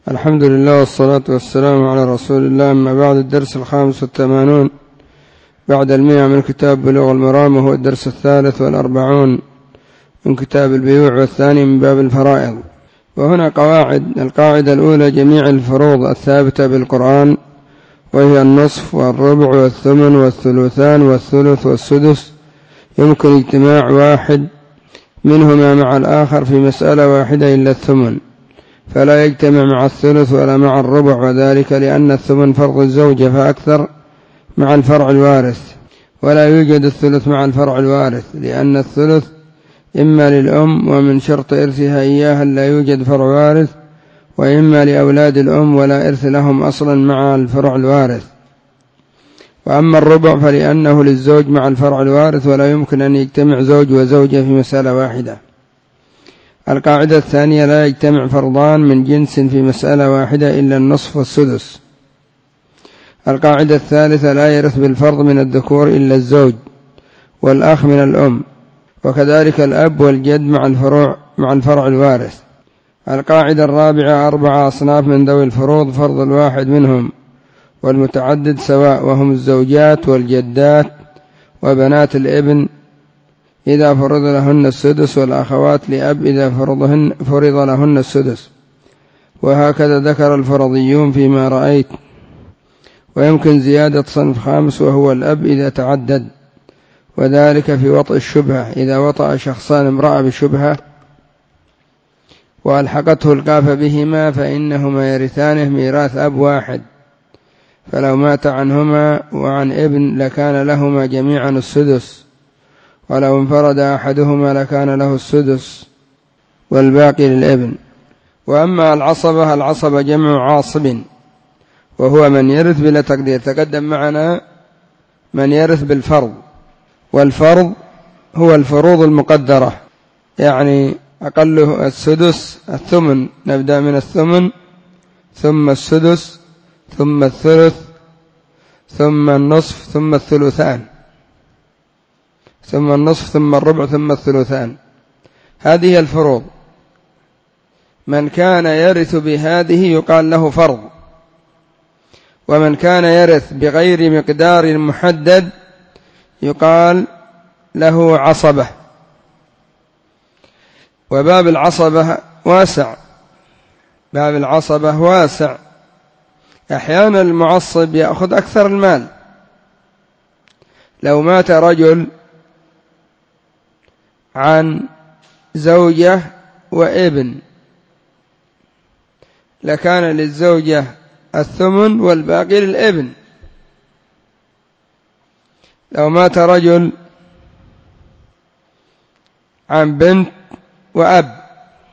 الحمد لله والصلاة والسلام على رسول الله. أما بعد، الدرس 85 بعد 100 من كتاب بلوغ المرام، وهو الدرس 43 من كتاب البيوع، والثاني من باب الفرائض. وهنا قواعد. القاعدة الأولى: جميع الفروض الثابتة بالقرآن، وهي النصف والربع والثمن والثلثان والثلث والسدس، يمكن اجتماع واحد منهما مع الآخر في مسألة واحدة إلا الثمن، فلا يجتمع مع الثلث ولا مع الربع، وذلك لأن الثمن فرض الزوجة فأكثر مع الفرع الوارث، ولا يوجد الثلث مع الفرع الوارث، لأن الثلث إما للأم ومن شرط إرثها إياها لا يوجد فرع وارث، وإما لأولاد الأم ولا إرث لهم أصلا مع الفرع الوارث. وأما الربع فلأنه للزوج مع الفرع الوارث، ولا يمكن أن يجتمع زوج وزوجة في مسألة واحدة. القاعدة الثانية: لا يجتمع فرضان من جنس في مسألة واحدة إلا النصف والسدس. القاعدة الثالثة: لا يرث بالفرض من الذكور إلا الزوج والأخ من الأم، وكذلك الأب والجد مع الفرع الوارث. القاعدة الرابعة: 4 أصناف من ذوي الفروض، فرض الواحد منهم والمتعدد سواء، وهم الزوجات والجدات وبنات الابن إذا فرض لهن السدس، والأخوات لأب إذا فرض لهن السدس، وهكذا ذكر الفرضيون فيما رأيت. ويمكن زيادة صنف خامس، وهو الأب إذا تعدد، وذلك في وطء الشبهة، إذا وطأ شخصان امرأة بشبهة وألحقته القاف بهما فإنهما يرثانه ميراث أب واحد، فلو مات عنهما وعن ابن لكان لهما جميعا السدس، ولو انفرد أحدهما لكان له السدس والباقي للابن. وأما العصبة جمع عاصب، وهو من يرث بلا تقدير. تقدم معنا من يرث بالفرض، والفرض هو الفروض المقدرة، يعني أقله السدس، الثمن، نبدأ من الثمن ثم السدس ثم الثلث ثم النصف ثم الثلثان ثم النصف ثم الربع ثم الثلثان. هذه الفروض. من كان يرث بهذه يقال له فرض، ومن كان يرث بغير مقدار محدد يقال له عصبة. وباب العصبة واسع، باب العصبة واسع. أحيانا المعصب يأخذ أكثر المال. لو مات رجل عن زوجة وابن لكان للزوجة الثمن والباقي للابن. لو مات رجل عن بنت وأب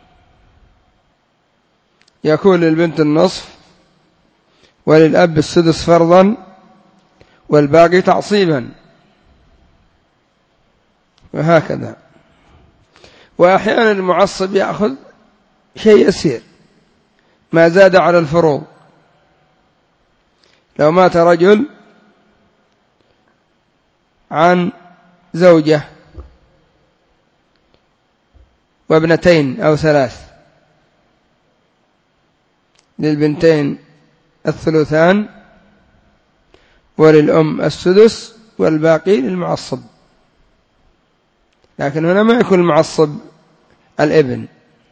يكون للبنت النصف وللأب السدس فرضا والباقي تعصيبا، وهكذا. وأحيانا المعصب يأخذ شيء يسير ما زاد على الفروض. لو مات رجل عن زوجة وابنتين أو 3، للبنتين الثلثان وللأم السدس والباقي للمعصب. لكن هنا ما يكون المعصب الابن،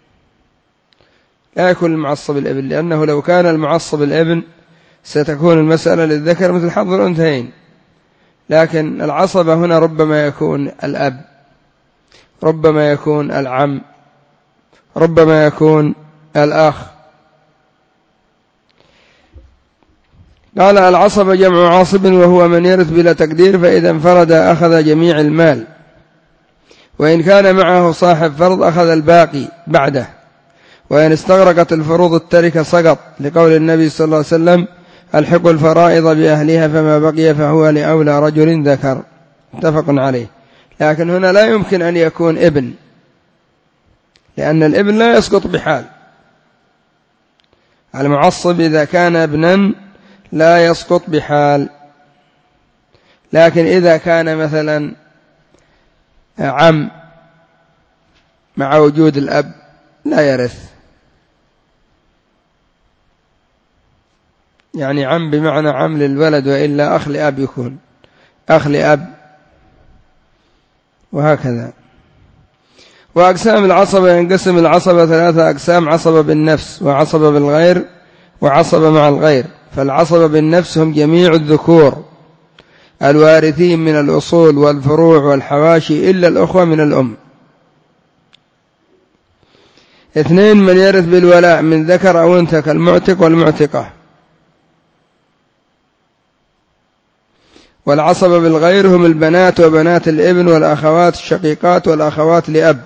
لا يكون المعصب الابن، لأنه لو كان المعصب الابن ستكون المسألة للذكر مثل حظ الأنثيين. لكن العصبة هنا ربما يكون الأب، ربما يكون العم، ربما يكون الأخ. قال: العصبة جمع عاصب، وهو من يرث بلا تقدير، فإذا انفرد أخذ جميع المال، وإن كان معه صاحب فرض أخذ الباقي بعده، وإن استغرقت الفروض التركة سقط، لقول النبي صلى الله عليه وسلم: الحقوا الفرائض بأهلها فما بقي فهو لأولى رجل ذكر، متفق عليه. لكن هنا لا يمكن أن يكون ابن، لأن الابن لا يسقط بحال. المعصب إذا كان ابنا لا يسقط بحال، لكن إذا كان مثلا عم مع وجود الأب لا يرث. يعني عم بمعنى عم للولد، وإلا أخ لأب يكون أخ لأب، وهكذا. وأقسام العصبة: ينقسم العصبة 3 أقسام: عصبة بالنفس، وعصبة بالغير، وعصبة مع الغير. فالعصبة بالنفس هم جميع الذكور الوارثين من الأصول والفروع والحواشي إلا الأخوة من الأم. 2 من يرث بالولاء من ذكر أو أنثى كالمعتق والمعتقة. والعصبة بالغير هم البنات وبنات الابن والأخوات الشقيقات والأخوات لأب،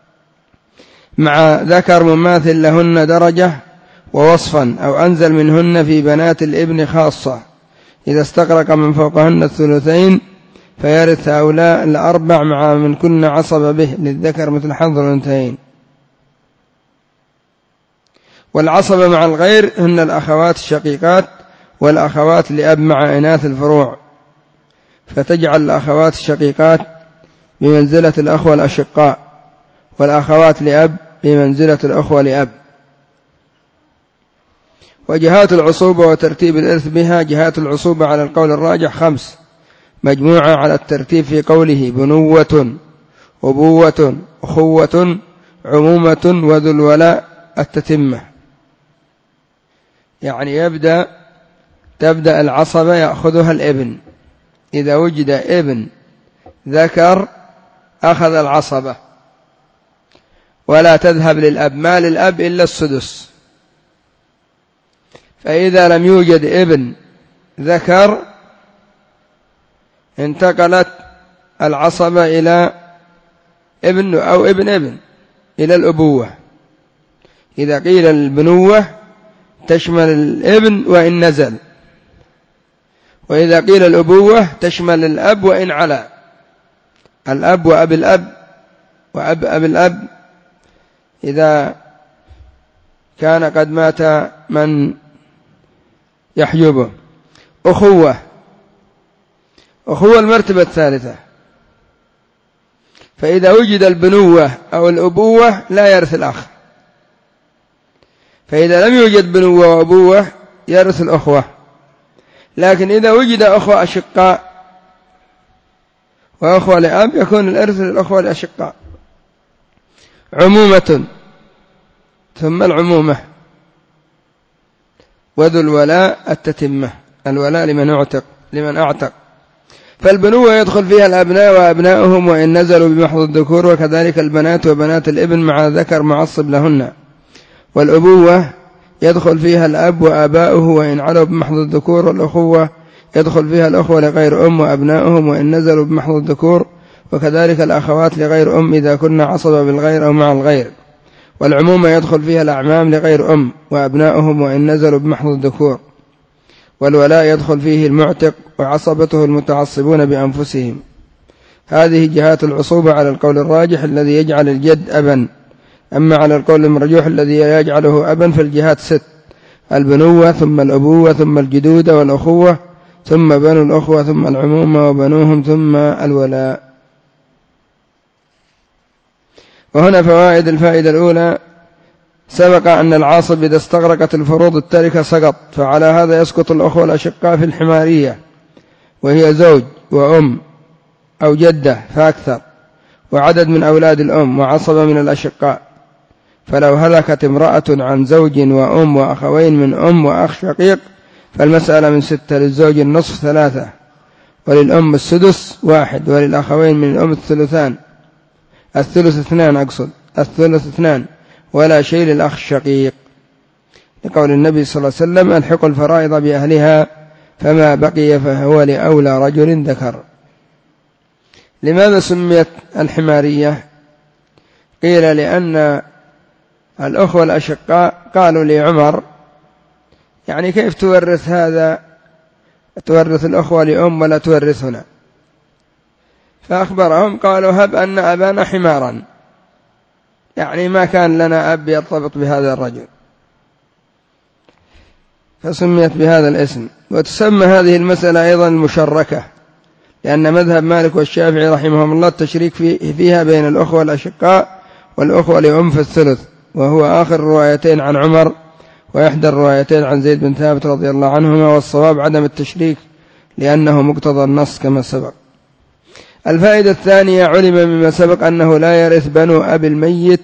مع ذكر مماثل لهن درجة ووصفا أو أنزل منهن في بنات الابن خاصة، إذا استغرق من فوقهن الثلثين فيرث هؤلاء 4 مع من كن عصب به، للذكر مثل حظ الأنثيين. والعصبة مع الغير هن الأخوات الشقيقات والأخوات لأب مع إناث الفروع، فتجعل الأخوات الشقيقات بمنزلة الأخوة الأشقاء، والأخوات لأب بمنزلة الأخوة لأب. وجهات العصوبة وترتيب الإرث بها: جهات العصوبة على القول الراجح 5، مجموعة على الترتيب في قوله: بنوة، أبوة، أخوة، عمومة، وذو الولاء التتمة. يعني تبدأ العصبة يأخذها الابن، إذا وجد ابن ذكر أخذ العصبة، ولا تذهب للأب، ما للأب إلا السدس. فإذا لم يوجد ابن ذكر انتقلت العصبة إلى ابن أو ابن إلى الأبوة. إذا قيل البنوة تشمل الابن وإن نزل، وإذا قيل الأبوة تشمل الأب وإن علا، الأب وأب الأب وأب أب الأب إذا كان قد مات من يحجبه. أخوة المرتبة الثالثة، فإذا وجد البنوة أو الأبوة لا يرث الأخ، فإذا لم يوجد بنوة وأبوة يرث الأخوة. لكن إذا وجد أخوة أشقاء وأخوة لأب يكون الإرث للأخوة الأشقاء. عمومة ثم العمومة، وذو الولاء التتمة، الولاء لمن أعتق. فالبنوة يدخل فيها الأبناء وأبناؤهم وإن نزلوا بمحض الذكور، وكذلك البنات وبنات الابن مع ذكر معصب لهن. والأبوة يدخل فيها الأب وآباؤه وإن علوا بمحض الذكور. والأخوة يدخل فيها الأخوة لغير أم وأبناؤهم وإن نزلوا بمحض الذكور، وكذلك الأخوات لغير أم إذا كنا عصبة بالغير أو مع الغير. والعمومة يدخل فيها الأعمام لغير أم وأبناؤهم وإن نزلوا بمحض الذكور. والولاء يدخل فيه المعتق وعصبته المتعصبون بأنفسهم. هذه جهات العصوبة على القول الراجح الذي يجعل الجد أبا. أما على القول المرجوح الذي يجعله أبا فالجهات 6: البنوة ثم الأبوة ثم الجدودة والأخوة ثم بنو الأخوة ثم العمومة وبنوهم ثم الولاء. وهنا فوائد: الفائدة الأولى: سبق أن العاصب إذا استغرقت الفروض التركة سقط، فعلى هذا يسقط الأخوة الأشقاء في الحمارية، وهي زوج وأم أو جدة فأكثر، وعدد من أولاد الأم، وعصب من الأشقاء. فلو هلكت امرأة عن زوج وأم وأخوين من أم وأخ شقيق فالمسألة من 6، للزوج النصف 3، وللأم السدس 1، وللأخوين من الأم الثلث 2، ولا شيء للأخ الشقيق، لقول النبي صلى الله عليه وسلم: الحقوا الفرائض بأهلها فما بقي فهو لأولى رجل ذكر. لماذا سميت الحمارية؟ قيل لأن الأخوة الأشقاء قالوا لعمر: يعني كيف تورث هذا، تورث الأخوة لأم ولا تورثنا؟ فأخبرهم قالوا: هب أن أبانا حمارا، يعني ما كان لنا أب يرتبط بهذا الرجل، فسميت بهذا الاسم. وتسمى هذه المسألة أيضا المشركة، لأن مذهب مالك والشافعي رحمهم الله التشريك فيها بين الأخوة الأشقاء والأخوة لأم في الثلث، وهو آخر الروايتين عن عمر وإحدى الروايتين عن زيد بن ثابت رضي الله عنهما، والصواب عدم التشريك لأنه مقتضى النص كما سبق. الفائدة الثانية: علم مما سبق أنه لا يرث بنو أبي الميت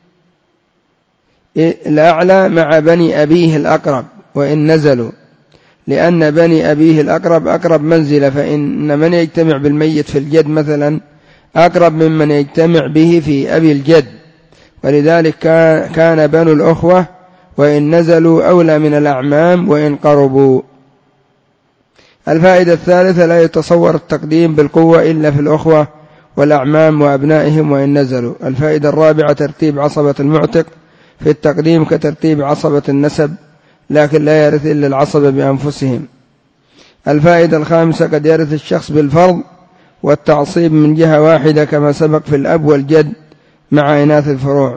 الأعلى مع بني أبيه الأقرب وإن نزلوا، لأن بني أبيه الأقرب أقرب منزلة، فإن من يجتمع بالميت في الجد مثلا أقرب ممن يجتمع به في أبي الجد، ولذلك كان بنو الأخوة وإن نزلوا أولى من الأعمام وإن قربوا. الفائدة الثالثة: لا يتصور التقديم بالقوة إلا في الأخوة والأعمام وأبنائهم وإن نزلوا. الفائدة الرابعة: ترتيب عصبة المعتق في التقديم كترتيب عصبة النسب، لكن لا يرث إلا العصبة بأنفسهم. الفائدة الخامسة: قد يرث الشخص بالفرض والتعصيب من جهة واحدة كما سبق في الأب والجد مع إناث الفروع.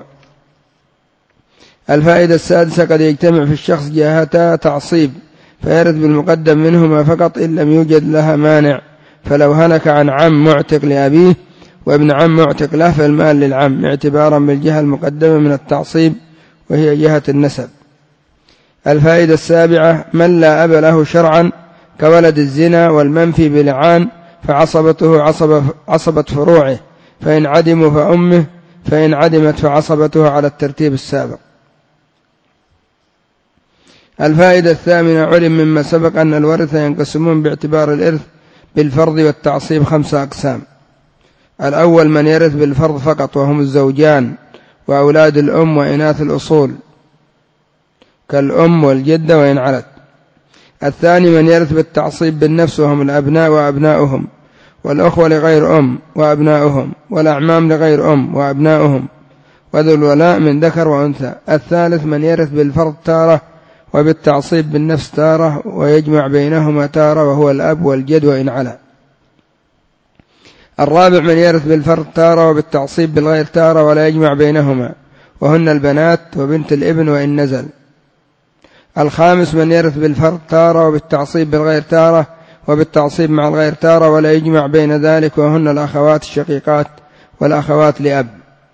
الفائدة السادسة: قد يجتمع في الشخص جهتا تعصيب فيرث بالمقدم منهما فقط إن لم يوجد لها مانع، فلو هلك عن عم معتق لأبيه وابن عم معتق له فالمال للعم اعتبارا بالجهة المقدمة من التعصيب وهي جهة النسب. الفائدة السابعة: من لا أب له شرعا كولد الزنا والمنفي بلعان فعصبته عصبة فروعه، فإن عدموا فأمه، فإن عدمت فعصبته على الترتيب السابق. الفائدة الثامنة: علم مما سبق أن الورثة ينقسمون باعتبار الإرث بالفرض والتعصيب 5 أقسام. الأول: من يرث بالفرض فقط وهم الزوجان وأولاد الأم وإناث الأصول كالأم والجدة وإن علت. الثاني: من يرث بالتعصيب بالنفس وهم الأبناء وأبناؤهم والأخوة لغير أم وأبناؤهم والأعمام لغير أم وأبناؤهم وذو الولاء من ذكر وأنثى. الثالث: من يرث بالفرض تارة وبالتعصيب بالنفس تارة ويجمع بينهما تارة وهو الأب والجد وإن علا. الرابع: من يرث بالفرض تارة وبالتعصيب بالغير تارة ولا يجمع بينهما وهن البنات وبنت الابن وإن نزل. الخامس: من يرث بالفرض تارة وبالتعصيب بالغير تارة وبالتعصيب مع الغير تارة ولا يجمع بين ذلك وهن الأخوات الشقيقات والأخوات لأب.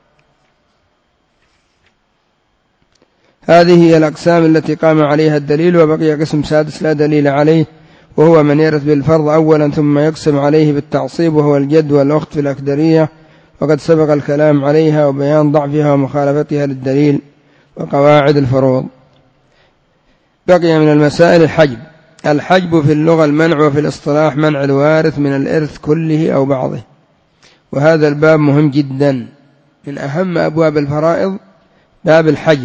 هذه هي الأقسام التي قام عليها الدليل، وبقي قسم سادس لا دليل عليه، وهو من يرث بالفرض أولا ثم يقسم عليه بالتعصيب وهو الجد والأخت في الأكدرية، وقد سبق الكلام عليها وبيان ضعفها ومخالفتها للدليل وقواعد الفروض. بقي من المسائل الحجب في اللغة المنع، وفي الاصطلاح منع الوارث من الإرث كله أو بعضه، وهذا الباب مهم جدا، من أهم أبواب الفرائض باب الحجب،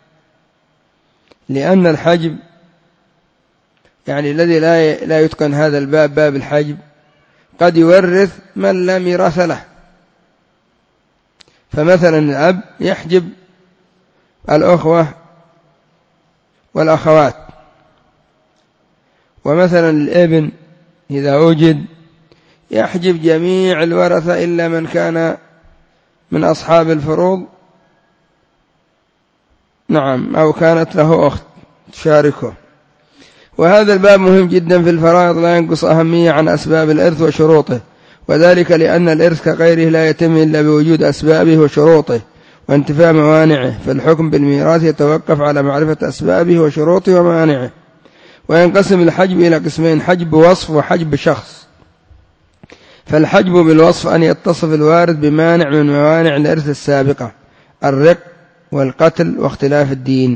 لأن الحجب يعني الذي لا يتقن هذا الباب باب الحجب قد يورث من لا ميراث له. فمثلا الأب يحجب الأخوة والأخوات، ومثلا الابن إذا وجد يحجب جميع الورثة إلا من كان من أصحاب الفروض، نعم، أو كانت له أخت تشاركه. وهذا الباب مهم جدا في الفرائض، لا ينقص أهمية عن أسباب الإرث وشروطه، وذلك لأن الإرث كغيره لا يتم إلا بوجود أسبابه وشروطه وانتفاء موانعه، فالحكم بالميراث يتوقف على معرفة أسبابه وشروطه وموانعه. وينقسم الحجب إلى قسمين: حجب وصف وحجب شخص. فالحجب بالوصف أن يتصف الوارث بمانع من موانع الإرث السابقة: الرق والقتل واختلاف الدين.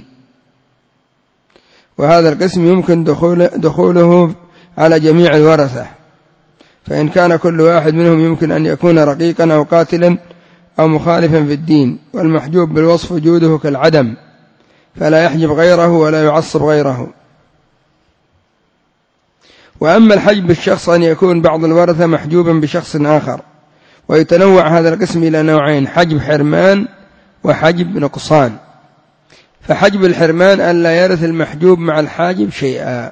وهذا القسم يمكن دخوله على جميع الورثة، فإن كان كل واحد منهم يمكن أن يكون رقيقا أو قاتلا أو مخالفا في الدين. والمحجوب بالوصف وجوده كالعدم، فلا يحجب غيره ولا يعصب غيره. وأما الحجب بالشخص أن يكون بعض الورثة محجوبا بشخص آخر، ويتنوع هذا القسم إلى نوعين: حجب حرمان وحجب نقصان. فحجب الحرمان أن لا يرث المحجوب مع الحاجب شيئا،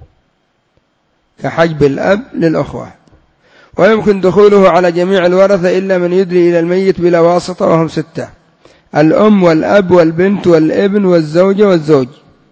كحجب الأب للأخوة. ويمكن دخوله على جميع الورثة إلا من يدري إلى الميت بلا واسطة، وهم 6: الأم والأب والبنت والابن والزوجة والزوج،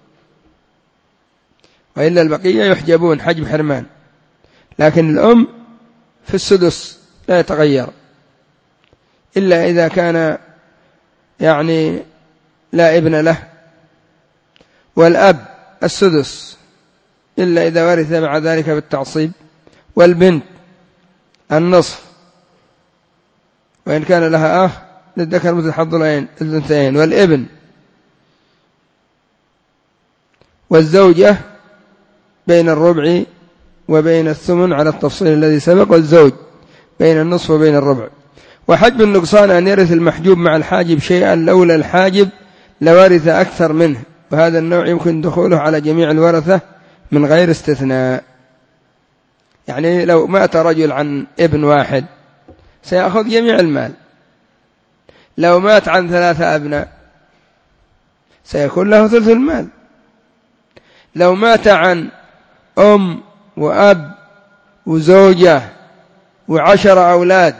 وإلا البقية يحجبون حجب حرمان. لكن الأم في السدس لا يتغير إلا إذا كان يعني لا ابن له، والأب السدس إلا إذا ورث مع ذلك بالتعصيب، والبنت النصف وإن كان لها أخ للذكر مثل حظ الأنثيين، والابن، والزوجة بين الربع وبين الثمن على التفصيل الذي سبق، والزوج بين النصف وبين الربع. وحجب النقصان أن يرث المحجوب مع الحاجب شيئا لولا الحاجب لورث أكثر منه، وهذا النوع يمكن دخوله على جميع الورثة من غير استثناء. يعني لو مات رجل عن ابن واحد سيأخذ جميع المال، لو مات عن 3 أبناء سيكون له ثلث المال، لو مات عن أم وأب وزوجة و10 أولاد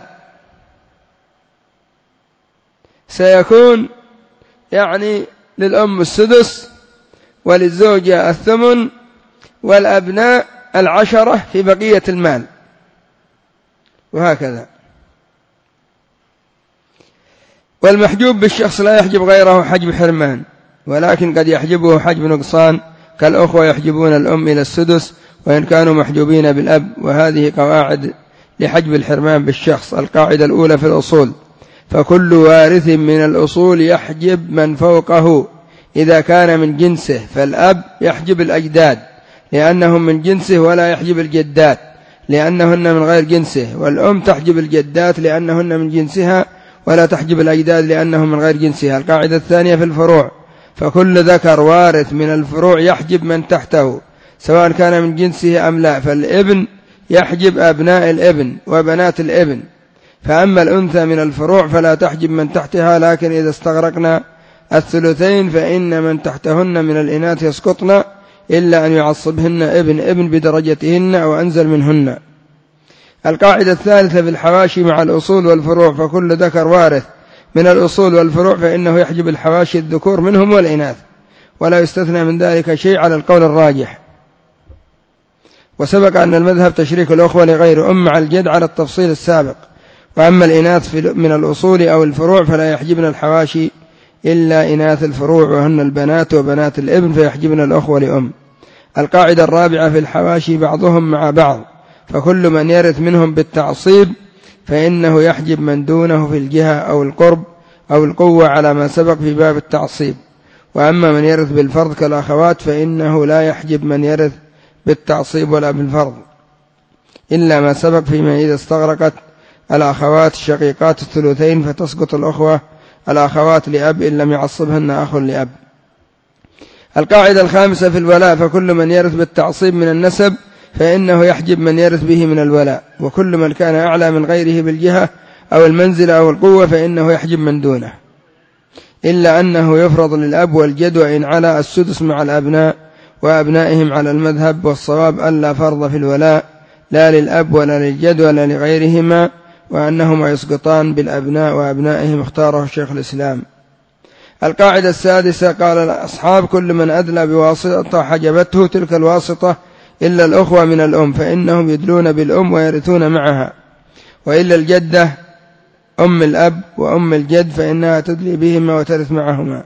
سيكون يعني للأم السدس وللزوجة الثمن والأبناء 10 في بقية المال، وهكذا. والمحجوب بالشخص لا يحجب غيره حجب حرمان، ولكن قد يحجبه حجب نقصان، كالأخوة يحجبون الأم إلى السدس وإن كانوا محجوبين بالأب. وهذه قواعد لحجب الحرمان بالشخص. القاعدة الأولى في الأصول: فكل وارث من الأصول يحجب من فوقه إذا كان من جنسه، فالأب يحجب الأجداد لأنهم من جنسه ولا يحجب الجدات لأنهن من غير جنسه، والأم تحجب الجدات لأنهن من جنسها ولا تحجب الأجداد لأنهم من غير جنسها. القاعدة الثانية في الفروع: فكل ذكر وارث من الفروع يحجب من تحته سواء كان من جنسه أم لا، فالابن يحجب أبناء الابن وبنات الابن، فأما الأنثى من الفروع فلا تحجب من تحتها، لكن إذا استغرقنا الثلثين فإن من تحتهن من الإناث يسقطن إلا أن يعصبهن ابن بدرجتهن أو أنزل منهن. القاعدة الثالثة في الحواشي مع الأصول والفروع: فكل ذكر وارث من الأصول والفروع فإنه يحجب الحواشي الذكور منهم والإناث، ولا يستثنى من ذلك شيء على القول الراجح. وسبق أن المذهب تشريك الأخوة لغير أم مع الجد على التفصيل السابق. وأما الإناث من الأصول أو الفروع فلا يحجبن الحواشي إلا إناث الفروع وهن البنات وبنات الابن، فيحجبن الأخوة لأم. القاعدة الرابعة في الحواشي: بعضهم مع بعض، فكل من يرث منهم بالتعصيب فإنه يحجب من دونه في الجهة أو القرب أو القوة على ما سبق في باب التعصيب. وأما من يرث بالفرض كالأخوات فإنه لا يحجب من يرث بالتعصيب ولا بالفرض إلا ما سبق فيما إذا استغرقت الأخوات الشقيقات الثلثين فتسقط الأخوة الأخوات لأب إن لم يعصبهن أخ لأب. القاعدة الخامسة في الولاء: فكل من يرث بالتعصيب من النسب فإنه يحجب من يرث به من الولاء، وكل من كان أعلى من غيره بالجهة أو المنزلة أو القوة فإنه يحجب من دونه، إلا أنه يفرض للأب والجد وإن على السدس مع الأبناء وأبنائهم على المذهب، والصواب ألا فرض في الولاء لا للأب ولا للجد ولا لغيرهما، وأنهما يسقطان بالأبناء وأبنائهم، اختاره شيخ الإسلام. القاعدة السادسة: قال الأصحاب: كل من أدلى بواسطة حجبته تلك الواسطة إلا الأخوة من الأم، فإنهم يدلون بالأم ويرثون معها، وإلا الجدة أم الأب وأم الجد فإنها تدلي بهما وترث معهما.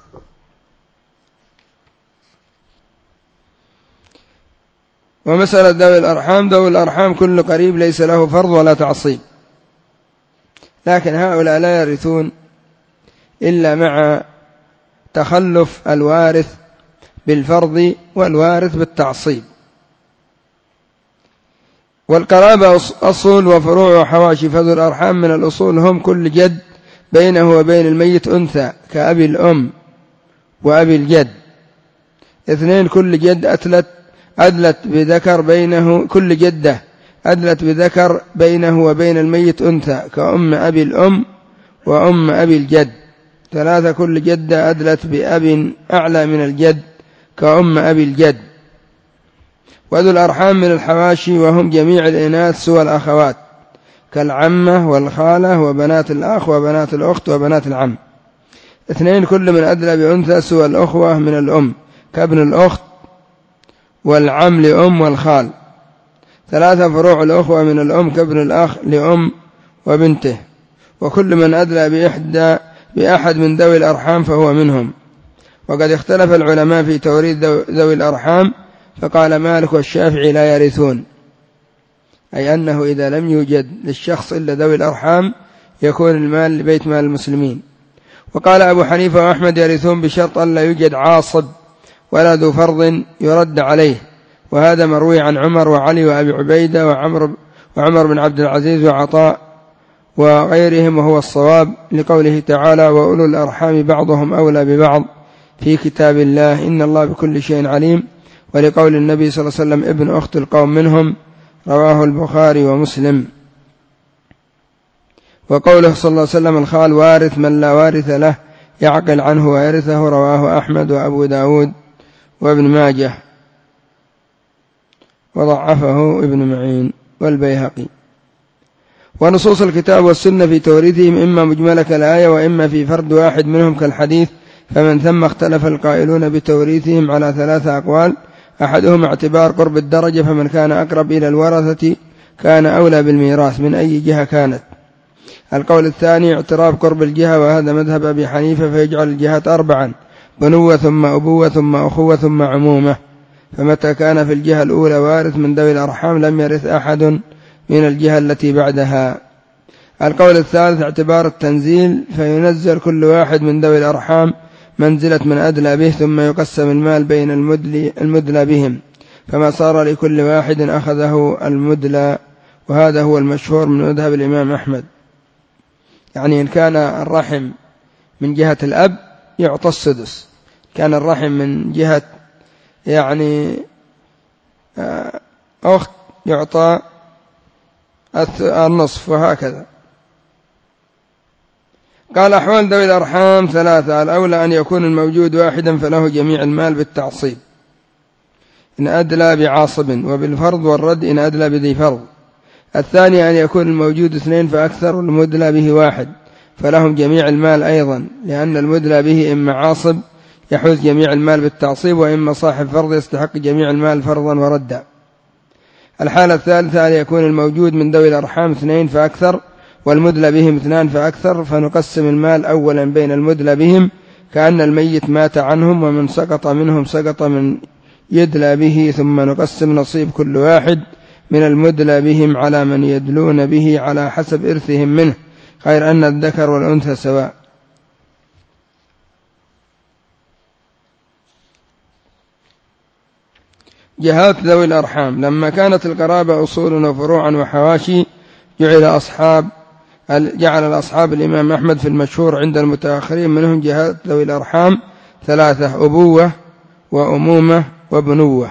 ومسألة ذوي الأرحام: ذوي الأرحام كل قريب ليس له فرض ولا تعصيب، لكن هؤلاء لا يرثون إلا مع تخلف الوارث بالفرض والوارث بالتعصيب. والقرابة أصول وفروع وحواشي، فذو الأرحام من الأصول هم كل جد بينه وبين الميت أنثى كأبي الأم وأبي الجد. 2 كل جد أدلت بذكر بينه، كل جدة أدلت بذكر بينه وبين الميت أنثى كأم أبي الأم وأم أبي الجد. 3 كل جدة أدلت بأب أعلى من الجد كأم أبي الجد. وذو الأرحام من الحواشي وهم جميع الإناث سوى الأخوات كالعمة والخالة وبنات الأخ وبنات الأخت وبنات العم. 2 كل من أدلى بأنثى سوى الأخوة من الأم كابن الأخت والعم لأم والخال. 3 فروع الأخوة من الأم كابن الأخ لأم وبنته. وكل من أدلى بأحد من ذوي الأرحام فهو منهم. وقد اختلف العلماء في توريث ذوي الأرحام، فقال مالك والشافعي لا يرثون، أي أنه إذا لم يوجد للشخص إلا ذوي الأرحام يكون المال لبيت مال المسلمين. وقال أبو حنيفة وأحمد يرثون بشرط أن لا يوجد عاصب ولا ذو فرض يرد عليه، وهذا مروي عن عمر وعلي وأبي عبيدة وعمر بن عبد العزيز وعطاء وغيرهم، وهو الصواب لقوله تعالى وأولو الأرحام بعضهم أولى ببعض في كتاب الله إن الله بكل شيء عليم، ولقول النبي صلى الله عليه وسلم ابن أخت القوم منهم، رواه البخاري ومسلم. وقوله صلى الله عليه وسلم الخال وارث من لا وارث له يعقل عنه ويرثه، رواه أحمد وأبو داود وابن ماجه وضعفه ابن معين والبيهقي. ونصوص الكتاب والسنة في توريثهم إما مجملة كالآية وإما في فرد واحد منهم كالحديث، فمن ثم اختلف القائلون بتوريثهم على 3 أقوال، أحدهم اعتبار قرب الدرجة، فمن كان أقرب إلى الورثة كان أولى بالميراث من أي جهة كانت. القول الثاني اعتراف قرب الجهة، وهذا مذهب أبي حنيفة، فيجعل الجهات 4: بنوة ثم أبوة ثم أخوة ثم عمومة، فمتى كان في الجهة الأولى وارث من ذوي الأرحام لم يرث أحد من الجهة التي بعدها. القول الثالث اعتبار التنزيل، فينزل كل واحد من ذوي الأرحام منزلة من أدلى به، ثم يقسم المال بين المدلى بهم، فما صار لكل واحد أخذه المدلى، وهذا هو المشهور من مذهب الإمام أحمد. يعني إن كان الرحم من جهة الأب يعطى السدس، كان الرحم من جهة يعني أخت يعطى النصف، وهكذا. قال أحوال ذوي الأرحام 3: الأولى أن يكون الموجود واحدا فله جميع المال بالتعصيب إن أدلى بعاصب، وبالفرض والرد إن أدلى بذي فرض. الثاني أن يكون الموجود 2 فأكثر والمدلى به 1 فلهم جميع المال أيضا، لأن المدلى به إما عاصب يحوز جميع المال بالتعصيب، وإما صاحب فرض يستحق جميع المال فرضا وردا. الحالة الثالثة أن يكون الموجود من ذوي الأرحام 2 فأكثر والمدلى بهم 2 فأكثر، فنقسم المال أولا بين المدلى بهم كأن الميت مات عنهم، ومن سقط منهم سقط من يدلى به، ثم نقسم نصيب كل واحد من المدلى بهم على من يدلون به على حسب إرثهم منه، غير أن الذكر والأنثى سواء. جهات ذوي الأرحام: لما كانت القرابة أصول وفروعا وحواشي جعل الأصحاب الإمام أحمد في المشهور عند المتأخرين منهم جهات ذوي الأرحام 3: أبوة وأمومة وبنوة.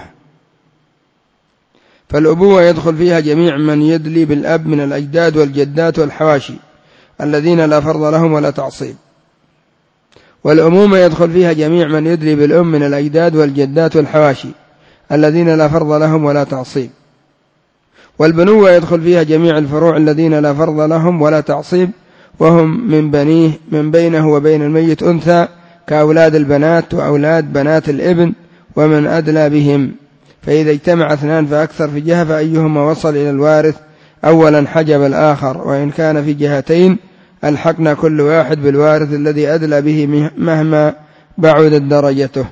فالأبوة يدخل فيها جميع من يدلي بالأب من الأجداد والجدات والحواشي الذين لا فرض لهم ولا تعصيب. والأمومة يدخل فيها جميع من يدلي بالأم من الأجداد والجدات والحواشي الذين لا فرض لهم ولا تعصيب. والبنوة يدخل فيها جميع الفروع الذين لا فرض لهم ولا تعصيب، وهم من بنيه من بينه وبين الميت أنثى كأولاد البنات وأولاد بنات الابن ومن أدلى بهم. فإذا اجتمع 2 فأكثر في جهة فأيهما وصل إلى الوارث أولا حجب الآخر، وإن كان في جهتين ألحقنا كل واحد بالوارث الذي أدلى به مهما بعدت درجته.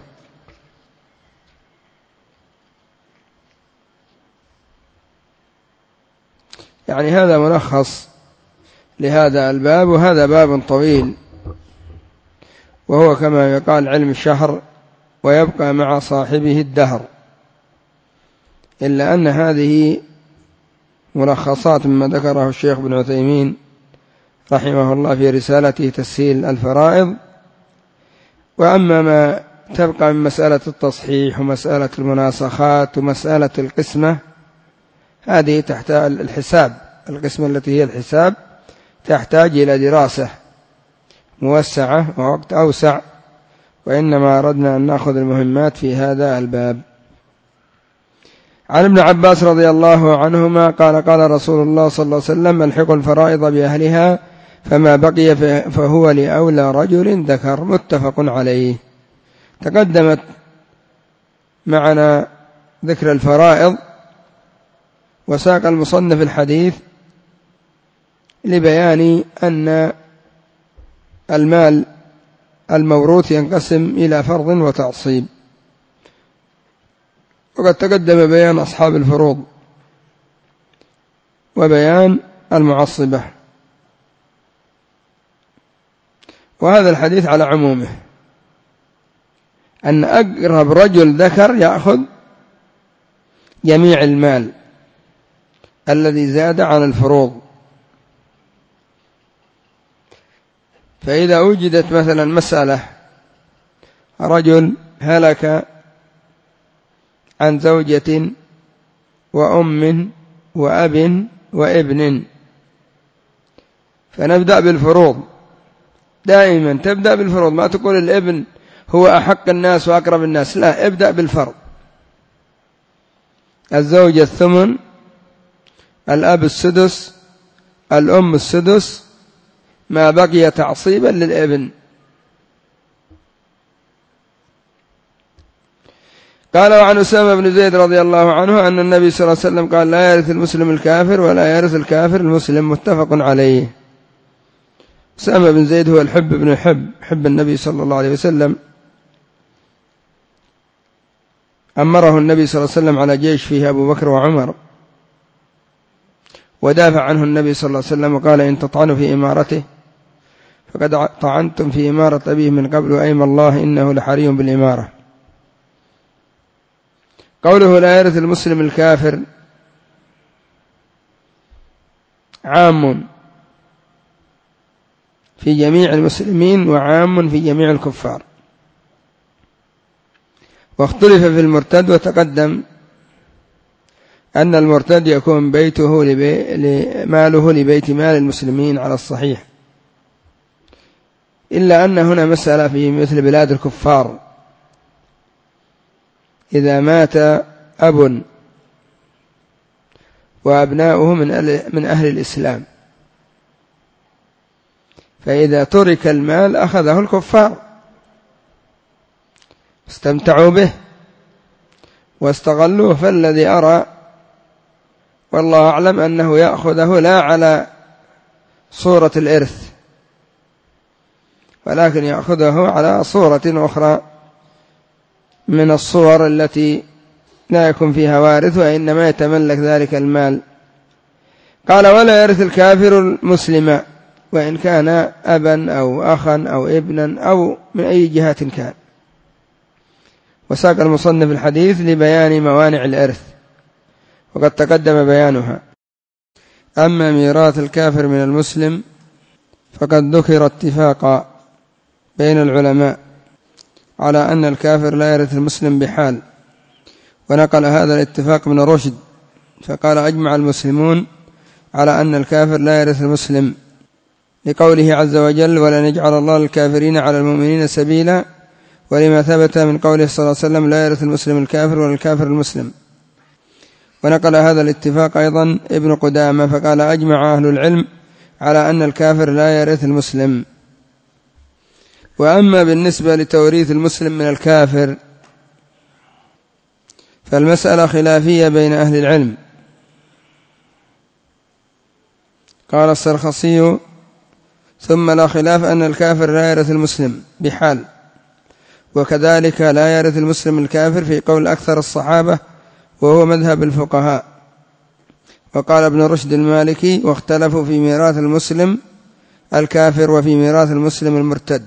يعني هذا ملخص لهذا الباب، وهذا باب طويل، وهو كما يقال علم الشهر ويبقى مع صاحبه الدهر، إلا أن هذه ملخصات مما ذكره الشيخ ابن عثيمين رحمه الله في رسالته تسهيل الفرائض. وأما ما تبقى من مسألة التصحيح ومسألة المناسخات ومسألة القسمة، هذه تحتاج الحساب، القسمة التي هي الحساب تحتاج إلى دراسة موسعة ووقت أوسع، وإنما أردنا أن نأخذ المهمات في هذا الباب. عن ابن عباس رضي الله عنهما قال قال رسول الله صلى الله عليه وسلم الحقوا الفرائض بأهلها فما بقي فهو لأولى رجل ذكر، متفق عليه. تقدمت معنا ذكر الفرائض، وساق المصنف الحديث لبيان أن المال الموروث ينقسم إلى فرض وتعصيب، وقد تقدم بيان أصحاب الفروض وبيان المعصبة، وهذا الحديث على عمومه، أن أقرب رجل ذكر يأخذ جميع المال الذي زاد عن الفروض. فإذا وجدت مثلا مسألة رجل هلك عن زوجة وأم وأب وابن، فنبدأ بالفروض، دائما تبدأ بالفروض، ما تقول الابن هو أحق الناس وأقرب الناس، لا، ابدأ بالفرض. الزوجة الثمن، الأب السدس، الأم السدس، ما بقي تعصيبا للابن. قال: وعن أسامة بن زيد رضي الله عنه أن النبي صلى الله عليه وسلم قال: لا يرث المسلم الكافر ولا يرث الكافر المسلم، متفق عليه. أسامة بن زيد هو الحب بن حب النبي صلى الله عليه وسلم، أمره النبي صلى الله عليه وسلم على جيش فيه أبو بكر وعمر، ودافع عنه النبي صلى الله عليه وسلم وقال: إن تطعنوا في إمارته فقد طعنتم في إمارة أبيه من قبل، وأيم الله إنه لحري بالإمارة. قوله لا يرث المسلم الكافر عام في جميع المسلمين وعام في جميع الكفار، واختلف في المرتد، وتقدم أن المرتد يكون بيته ماله لبيت مال المسلمين على الصحيح، إلا أن هنا مسألة في مثل بلاد الكفار، إذا مات أب وأبناؤه من أهل الإسلام، فإذا ترك المال أخذه الكفار، استمتعوا به واستغلوه. فالذي أرى والله أعلم أنه يأخذه لا على صورة الإرث، ولكن يأخذه على صورة أخرى من الصور التي لا يكون فيها وارث، وإنما يتملك ذلك المال. قال: ولا يرث الكافر المسلم وإن كان أبا أو أخا أو ابنا أو من أي جهة كان. وساق المصنف الحديث لبيان موانع الإرث، وقد تقدم بيانها. أما ميراث الكافر من المسلم فقد ذكر اتفاقا بين العلماء على أن الكافر لا يرث المسلم بحال، ونقل هذا الاتفاق ابن رشد فقال: أجمع المسلمون على أن الكافر لا يرث المسلم، لقوله عز وجل: ولن يجعل الله للكافرين على المؤمنين سبيلا، ولما ثبت من قوله صلى الله عليه وسلم: لا يرث المسلم الكافر ولا الكافر المسلم. ونقل هذا الاتفاق أيضا ابن قدامة فقال: أجمع أهل العلم على أن الكافر لا يرث المسلم. وأما بالنسبة لتوريث المسلم من الكافر فالمسألة خلافية بين أهل العلم. قال السرخسي: ثم لا خلاف أن الكافر لا يرث المسلم بحال، وكذلك لا يرث المسلم الكافر في قول أكثر الصحابة، وهو مذهب الفقهاء. وقال ابن رشد المالكي: واختلفوا في ميراث المسلم الكافر وفي ميراث المسلم المرتد.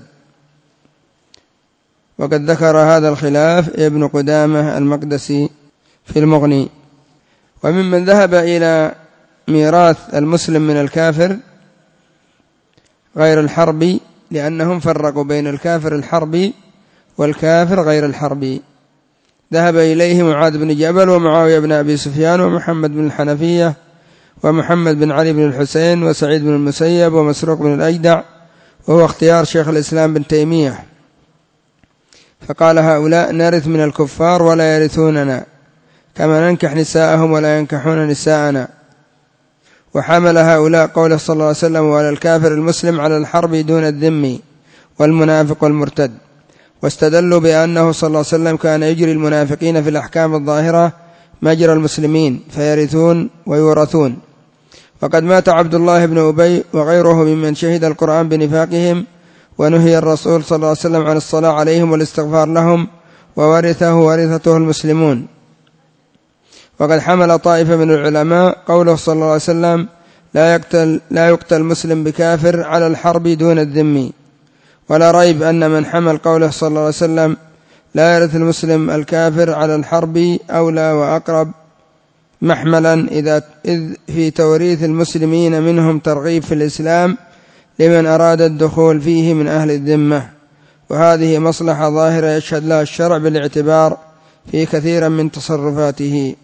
وقد ذكر هذا الخلاف ابن قدامة المقدسي في المغني. وممن ذهب إلى ميراث المسلم من الكافر غير الحربي، لأنهم فرقوا بين الكافر الحربي والكافر غير الحربي، ذهب إليه معاذ بن جبل ومعاوية بن أبي سفيان ومحمد بن الحنفية ومحمد بن علي بن الحسين وسعيد بن المسيب ومسروق بن الأجدع، وهو اختيار شيخ الإسلام بن تيمية. فقال: هؤلاء نرث من الكفار ولا يرثوننا، كما ننكح نساءهم ولا ينكحون نساءنا. وحمل هؤلاء قوله صلى الله عليه وسلم: وعلى الكافر المسلم على الحرب دون الذم والمنافق والمرتد. واستدلوا بأنه صلى الله عليه وسلم كان يجري المنافقين في الأحكام الظاهرة مجرى المسلمين فيرثون ويورثون. وقد مات عبد الله بن أبي وغيره ممن شهد القرآن بنفاقهم ونهي الرسول صلى الله عليه وسلم عن الصلاة عليهم والاستغفار لهم، وورثه ورثته المسلمون. وقد حمل طائفة من العلماء قوله صلى الله عليه وسلم لا يقتل مسلم بكافر على الحرب دون الذمي، ولا ريب أن من حمل قوله صلى الله عليه وسلم لا يرث المسلم الكافر على الحرب أولى وأقرب محملا، إذ في توريث المسلمين منهم ترغيب في الإسلام لمن أراد الدخول فيه من أهل الذمة، وهذه مصلحة ظاهرة يشهد لها الشرع بالاعتبار في كثيرا من تصرفاته.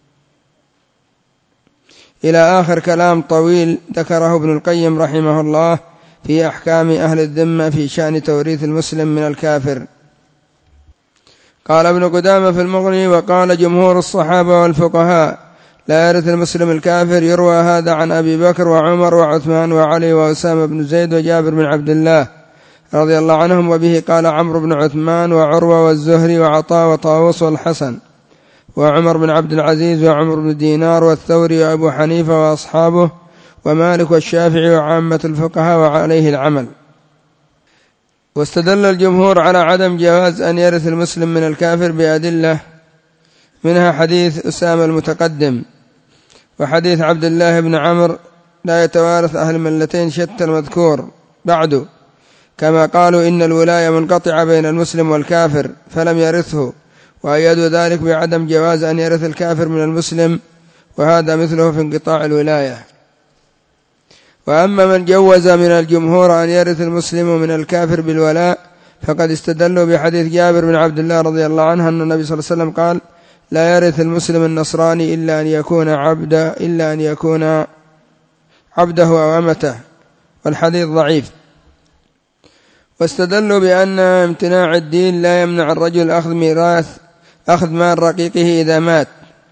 إلى آخر كلام طويل ذكره ابن القيم رحمه الله في أحكام أهل الذمة في شأن توريث المسلم من الكافر. قال ابن قدامة في المغني: وقال جمهور الصحابة والفقهاء لا يرث المسلم الكافر. يروى هذا عن أبي بكر وعمر وعثمان وعلي وأسامة بن زيد وجابر بن عبد الله رضي الله عنهم، وبه قال عمرو بن عثمان وعروة والزهري وعطاء وطاووس والحسن وعمر بن عبد العزيز وعمر بن دينار والثوري وأبو حنيفة وأصحابه ومالك والشافعي وعامة الفقهاء، وعليه العمل. واستدل الجمهور على عدم جواز أن يرث المسلم من الكافر بأدلة، منها حديث أسامة المتقدم، وحديث عبد الله بن عمرو لا يتوارث أهل ملتين شتى المذكور بعد، كما قالوا إن الولاية منقطعة بين المسلم والكافر فلم يرثه، وأيدوا ذلك بعدم جواز أن يرث الكافر من المسلم، وهذا مثله في انقطاع الولاية. وأما من جوز من الجمهور أن يرث المسلم من الكافر بالولاء فقد استدلوا بحديث جابر بن عبد الله رضي الله عنه أن النبي صلى الله عليه وسلم قال لا يرث المسلم النصراني إلا أن يكون عبده أو أمته، والحديث ضعيف. واستدلوا بأن امتناع الدين لا يمنع الرجل أخذ مال رقيقه إذا مات،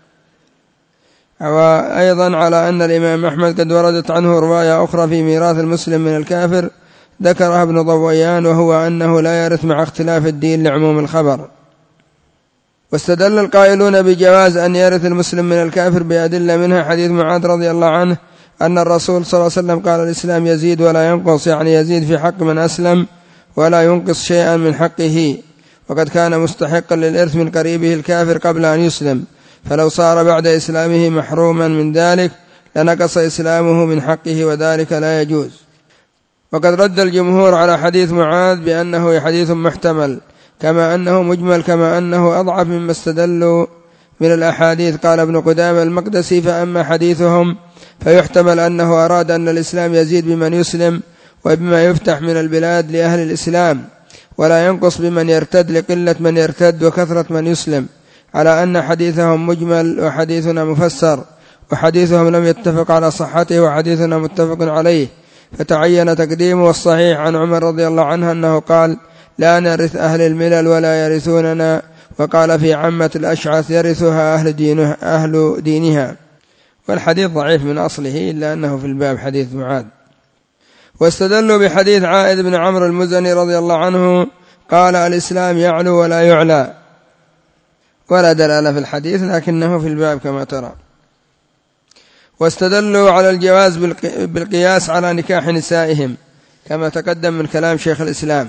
وأيضا على أن الإمام أحمد قد وردت عنه رواية أخرى في ميراث المسلم من الكافر ذكرها ابن ضويان، وهو أنه لا يرث مع اختلاف الدين لعموم الخبر. واستدل القائلون بجواز أن يرث المسلم من الكافر بأدلة، منها حديث معاذ رضي الله عنه أن الرسول صلى الله عليه وسلم قال الإسلام يزيد ولا ينقص، يعني يزيد في حق من أسلم ولا ينقص شيئا من حقه، وقد كان مستحقا للإرث من قريبه الكافر قبل أن يسلم، فلو صار بعد إسلامه محروما من ذلك لنقص إسلامه من حقه، وذلك لا يجوز. وقد رد الجمهور على حديث معاذ بأنه حديث محتمل، كما أنه مجمل، كما أنه أضعف مما استدلوا من الأحاديث. قال ابن قدامة المقدسي: فأما حديثهم فيحتمل أنه أراد أن الإسلام يزيد بمن يسلم وبما يفتح من البلاد لأهل الإسلام، ولا ينقص بمن يرتد لقلة من يرتد وكثرة من يسلم، على أن حديثهم مجمل وحديثنا مفسر، وحديثهم لم يتفق على صحته وحديثنا متفق عليه، فتعين تقديمه. والصحيح عن عمر رضي الله عنه أنه قال لا نرث أهل الملل ولا يرثوننا، وقال في عامة الأشعث يرثها أهل دينها. والحديث ضعيف من أصله إلا أنه في الباب حديث معاذ. واستدلوا بحديث عائد بن عمرو المزني رضي الله عنه قال الإسلام يعلو ولا يعلى، ولا دلالة في الحديث لكنه في الباب كما ترى. واستدلوا على الجواز بالقياس على نكاح نسائهم كما تقدم من كلام شيخ الإسلام،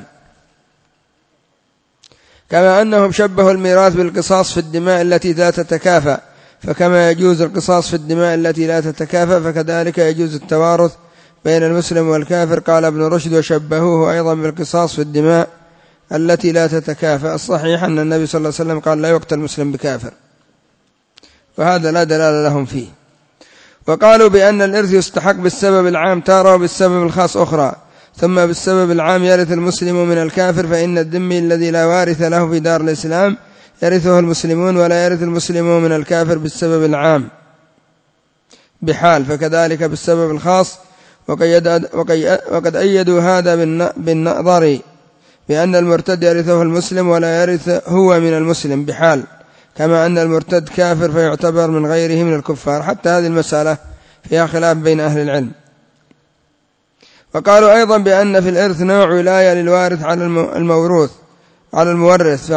كما أنهم شبهوا الميراث بالقصاص في الدماء التي لا تتكافأ، فكما يجوز القصاص في الدماء التي لا تتكافأ فكذلك يجوز التوارث بين المسلم والكافر. قال ابن رشد وشبهوه أيضا بالقصاص في الدماء التي لا تتكافأ. الصحيح أن النبي صلى الله عليه وسلم قال لا يقتل مسلم بكافر، وهذا لا دلالة لهم فيه. وقالوا بأن الإرث يستحق بالسبب العام تارة وبالسبب الخاص أخرى، ثم بالسبب العام يرث المسلم من الكافر، فإن الذمي الذي لا وارث له في دار الإسلام يرثه المسلمون، ولا يرث المسلم من الكافر بالسبب العام بحال، فكذلك بالسبب الخاص. وقد أيدوا هذا بالنظر بأن المرتد يرثه المسلم ولا يرث هو من المسلم بحال، كما أن المرتد كافر فيعتبر من غيره من الكفار. حتى هذه المسألة فيها خلاف بين أهل العلم. وقالوا أيضا بأن في الإرث نوع ولاية للوارث على المورث،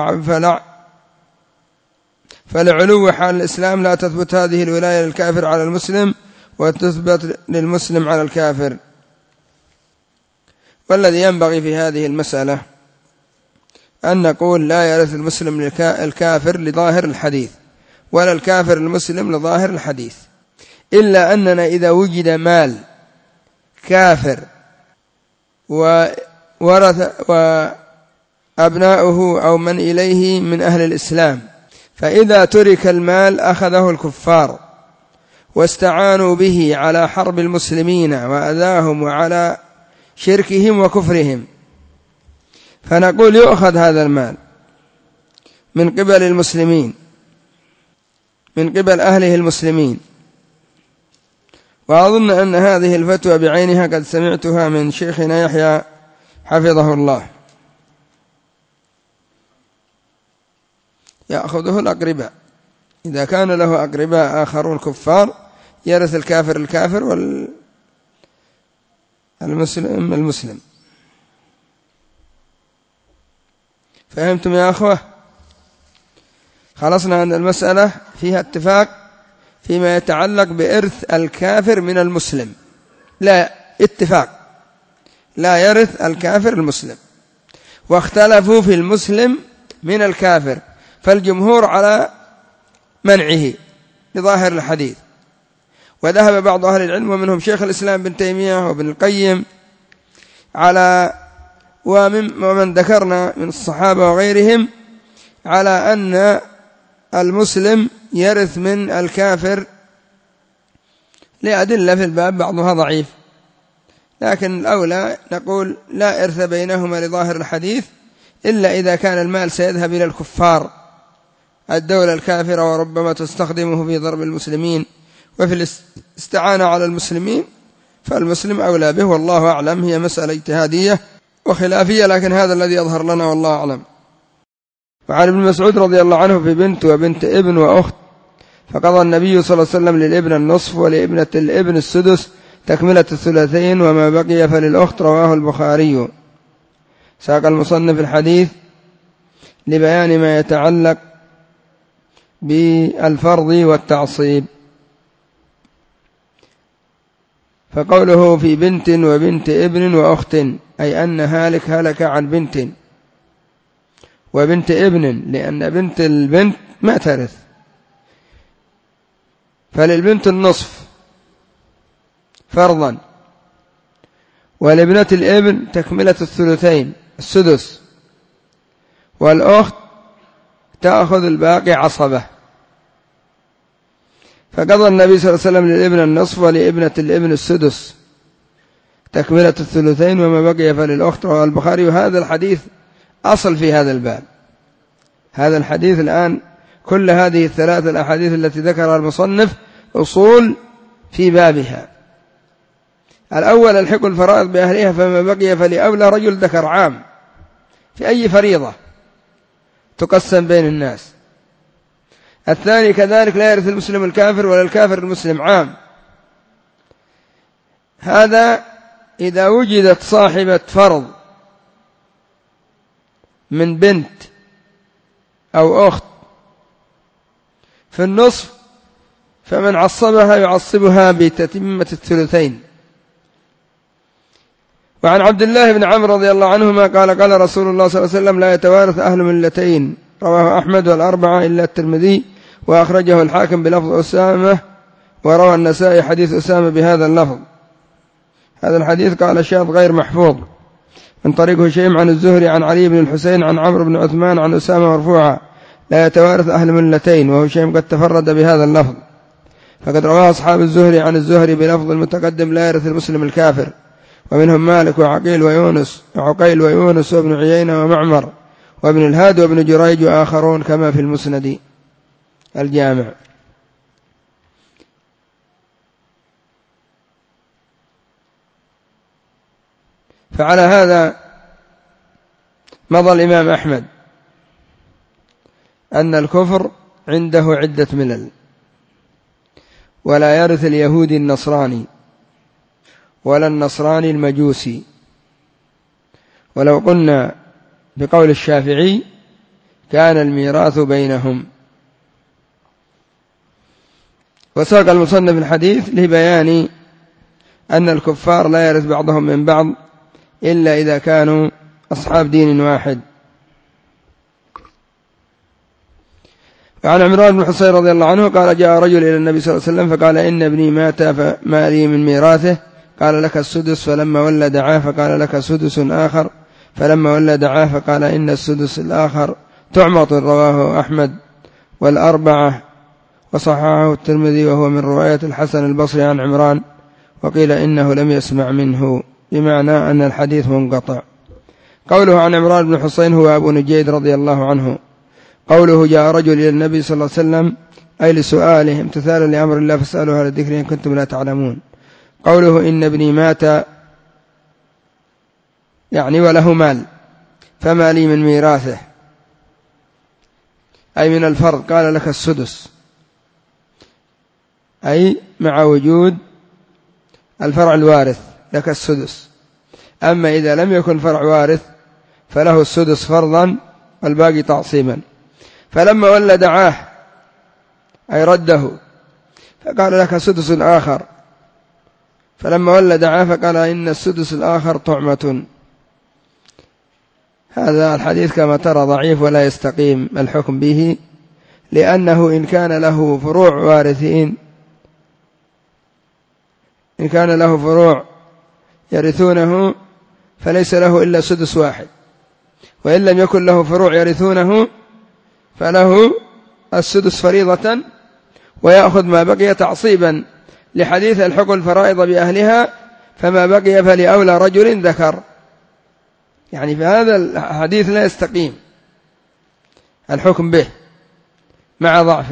فلعلو حال الإسلام لا تثبت هذه الولاية للكافر على المسلم، وتثبت للمسلم على الكافر. والذي ينبغي في هذه المسألة أن نقول لا يرث المسلم الكافر لظاهر الحديث، ولا الكافر المسلم لظاهر الحديث، إلا أننا إذا وجد مال كافر وورث وأبناؤه أو من إليه من أهل الإسلام، فإذا ترك المال أخذه الكفار واستعانوا به على حرب المسلمين وأذاهم وعلى شركهم وكفرهم، فنقول يؤخذ هذا المال من قبل المسلمين، من قبل أهله المسلمين. وأظن أن هذه الفتوى بعينها قد سمعتها من شيخنا يحيى حفظه الله. يأخذه الأقرباء، إذا كان له أقرباء آخرون كفار يرث الكافر الكافر والمسلم المسلم. فهمتم يا أخوة؟ خلصنا أن المسألة فيها اتفاق فيما يتعلق بإرث الكافر من المسلم، لا اتفاق لا يرث الكافر المسلم، واختلفوا في المسلم من الكافر، فالجمهور على منعه لظاهر الحديث، وذهب بعض أهل العلم ومنهم شيخ الإسلام بن تيمية وابن القيم على ومن ذكرنا من الصحابة وغيرهم على أن المسلم يرث من الكافر لأدلة في الباب بعضها ضعيف، لكن الأولى نقول لا إرث بينهما لظاهر الحديث إلا إذا كان المال سيذهب إلى الكفار الدولة الكافرة وربما تستخدمه في ضرب المسلمين وفي الاستعانة على المسلمين، فالمسلم أولى به، والله أعلم. هي مسألة اجتهادية وخلافية، لكن هذا الذي يظهر لنا والله أعلم. وعن ابن مسعود رضي الله عنه في بنت وبنت ابن وأخت، فقضى النبي صلى الله عليه وسلم للابن النصف ولابنة الابن السدس تكملة الثلثين، وما بقي فللأخت. رواه البخاري. ساق المصنف الحديث لبيان ما يتعلق بالفرض والتعصيب. فقوله في بنت وبنت ابن وأخت أي أن هالك هلك عن بنت وبنت ابن، لأن بنت البنت ما ترث، فللبنت النصف فرضا، ولابنة الابن تكملة الثلثين السدس، والأخت تأخذ الباقي عصبة. فقضى النبي صلى الله عليه وسلم للابن النصف ولابنة الابن السدس تكملة الثلثين، وما بقي فللأخت. رواه البخاري. وهذا الحديث أصل في هذا الباب. هذا الحديث الآن كل هذه الثلاث الأحاديث التي ذكرها المصنف أصول في بابها. الأول الحق الفرائض بأهلها، فما بقي فلأولى رجل ذكر عام في أي فريضة تقسم بين الناس. الثاني كذلك لا يرث المسلم الكافر ولا الكافر المسلم عام. هذا إذا وجدت صاحبة فرض من بنت أو أخت في النصف، فمن عصبها يعصبها بتتمة الثلثين. وعن عبد الله بن عمرو رضي الله عنهما قال قال رسول الله صلى الله عليه وسلم لا يتوارث أهل ملتين. رواه أحمد والأربعة إلا الترمذي، وأخرجه الحاكم بلفظ أسامة، وروى النسائي حديث أسامة بهذا اللفظ. هذا الحديث قال شاذ غير محفوظ من طريق هشيم عن الزهري عن علي بن الحسين عن عمرو بن عثمان عن أسامة مرفوعا لا يتوارث أهل ملتين، وهشيم قد تفرد بهذا اللفظ، فقد رواه أصحاب الزهري عن الزهري بلفظ المتقدم لا يرث المسلم الكافر، ومنهم مالك وعقيل ويونس وابن عيينة ومعمر وابن الهاد وابن جريج وآخرون كما في المسند الجامع. فعلى هذا مضى الإمام أحمد أن الكفر عنده عدة ملل، ولا يرث اليهودي النصراني ولا النصراني المجوسي. ولو قلنا بقول الشافعي كان الميراث بينهم. وساق المصنف الحديث لبيان أن الكفار لا يرث بعضهم من بعض إلا إذا كانوا أصحاب دين واحد. وعن عمران بن حصين رضي الله عنه قال جاء رجل إلى النبي صلى الله عليه وسلم فقال إن ابني مات فما لي من ميراثه؟ قال لك السدس. فلما ولى دعاه فقال لك سدس آخر. فلما ولى دعاه فقال إن السدس الآخر تعمط. رواه أحمد والأربعة وصححه الترمذي، وهو من رواية الحسن البصري عن عمران، وقيل إنه لم يسمع منه، بمعنى أن الحديث منقطع. قوله عن عمران بن حصين هو أبو نجيد رضي الله عنه. قوله جاء رجل إلى النبي صلى الله عليه وسلم أي لسؤاله امتثالا لأمر الله فاسألوا أهل الذكر إن كنتم لا تعلمون. قوله إن ابني مات يعني وله مال، فما لي من ميراثه أي من الفرض؟ قال لك السدس، أي مع وجود الفرع الوارث لك السدس. أما إذا لم يكن فرع وارث فله السدس فرضا والباقي تعصيبا. فلما ولى دعاه أي رده فقال لك سدس آخر. فلما ولى دعاه فقال إن السدس الآخر طعمة. هذا الحديث كما ترى ضعيف ولا يستقيم الحكم به، لأنه إن كان له فروع وارثين، إن كان له فروع يرثونه فليس له إلا سدس واحد، وإن لم يكن له فروع يرثونه فله السدس فريضة ويأخذ ما بقي تعصيبا لحديث الحق الفرائض بأهلها، فما بقي فلأولى رجل ذكر. يعني في هذا الحديث لا يستقيم الحكم به مع ضعفه.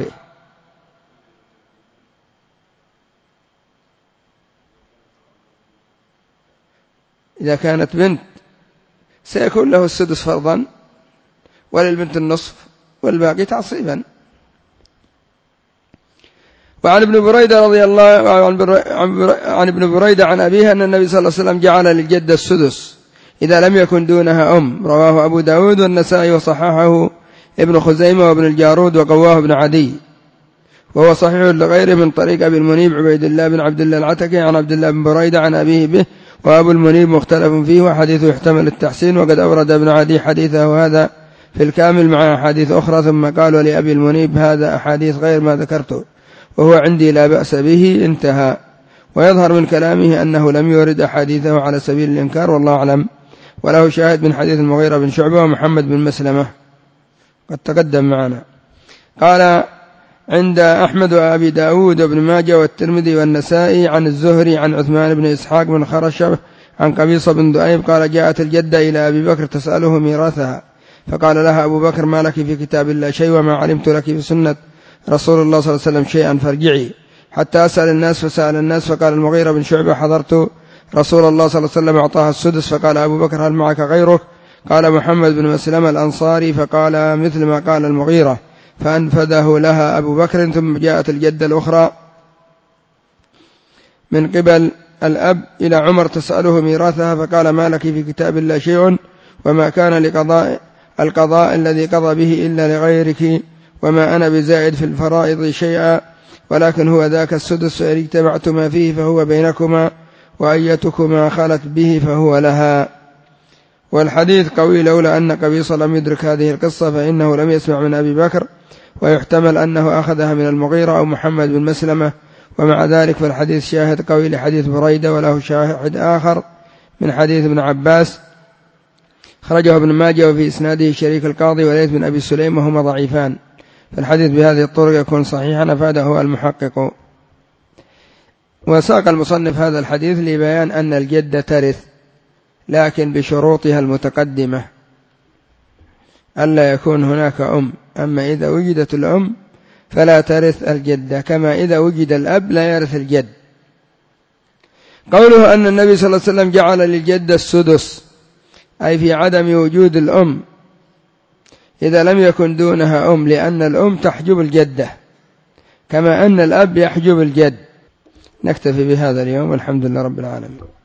إذا كانت بنت سيكون له السدس فرضا وللبنت النصف والباقي تعصيبا. وعن ابن بريدة رضي الله عن ابن بريدة عن أبيه أن النبي صلى الله عليه وسلم جعل للجدة السدس إذا لم يكن دونها أم. رواه أبو داود والنسائي وصححه ابن خزيمة وابن الجارود وقواه ابن عدي، وهو صحيح لغيره من طريق أبي المنيب عبيد الله بن عبد الله العتكي عن عبد الله بن بريدة عن أبيه به. وأبو المنيب مختلف فيه وحديثه يحتمل التحسين، وقد أورد ابن عدي حديثه هذا في الكامل مع أحاديث أخرى، ثم قال ولأبي المنيب هذا أحاديث غير ما ذكرته وهو عندي لا بأس به. انتهى. ويظهر من كلامه أنه لم يورد أحاديثه على سبيل الإنكار والله أعلم. وله شاهد من حديث المغيرة بن شعبة ومحمد بن مسلمة قد تقدم معنا. قال عند أحمد وأبي داود وابن ماجه والترمذي والنسائي عن الزهري عن عثمان بن إسحاق بن خرشب عن قبيصة بن دؤيب قال جاءت الجدة إلى أبي بكر تسأله ميراثها، فقال لها أبو بكر ما لك في كتاب الله شيء وما علمت لك في سنة رسول الله صلى الله عليه وسلم شيئا فارجعي حتى أسأل الناس. فسأل الناس فقال المغيرة بن شعبة حضرت رسول الله صلى الله عليه وسلم أعطاها السدس. فقال أبو بكر هل معك غيرك؟ قال محمد بن مسلمة الأنصاري، فقال مثل ما قال المغيرة فأنفذه لها أبو بكر. ثم جاءت الجدة الأخرى من قبل الأب إلى عمر تسأله ميراثها، فقال ما لك في كتاب الله شيء وما كان لقضاء القضاء الذي قضى به إلا لغيرك، وما أنا بزائد في الفرائض شيئا، ولكن هو ذاك السدس، فإن اجتمعتما فيه فهو بينكما، وأيتكما خلت به فهو لها. والحديث قوي لولا أن قبيصة لم يدرك هذه القصة فإنه لم يسمع من أبي بكر، ويحتمل أنه أخذها من المغيرة أو محمد بن مسلمة. ومع ذلك فالحديث شاهد قوي لحديث بريدة، وله شاهد آخر من حديث ابن عباس خرجه ابن ماجه وفي إسناده شريك القاضي وليث بن أبي سليم وهما ضعيفان، فالحديث بهذه الطرق يكون صحيحا أفاده المحقق. وساق المصنف هذا الحديث لبيان أن الجدة ترث لكن بشروطها المتقدمة، ألا يكون هناك أم، أما إذا وجدت الأم فلا ترث الجدة، كما إذا وجد الأب لا يرث الجد. قوله أن النبي صلى الله عليه وسلم جعل للجدة السدس أي في عدم وجود الأم إذا لم يكن دونها أم، لأن الأم تحجب الجدة كما أن الأب يحجب الجد. نكتفي بهذا اليوم والحمد لله رب العالمين.